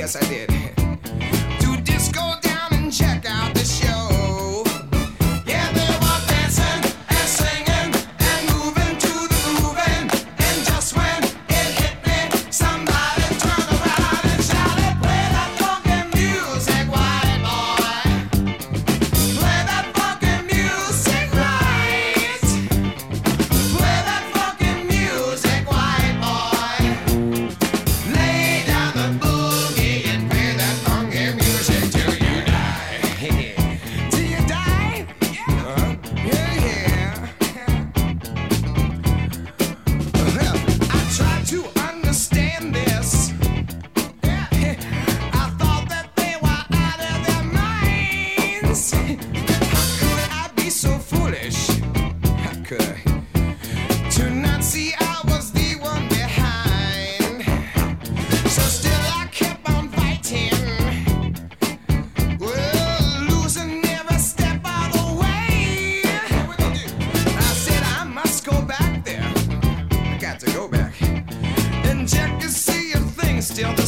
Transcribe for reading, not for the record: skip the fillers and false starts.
Yes, I did. To disco down and check out the show. Yeah, they were dancing and singing and moving to the grooving. And just when it hit me, somebody turned around and shouted, "Play that funky music, white boy. Play that funky music right. Play that funky music, white boy. Lay down the boogie and play that funky music till you die." Till you die? Yeah, yeah. Well, I tried to understand this. I thought that they were out of their minds. How could I be so foolish? How could I? To not see I was the one behind. So still I kept on fighting. Well, losing every step of the way. I said I must go back there. I got to go back and check to see if things still the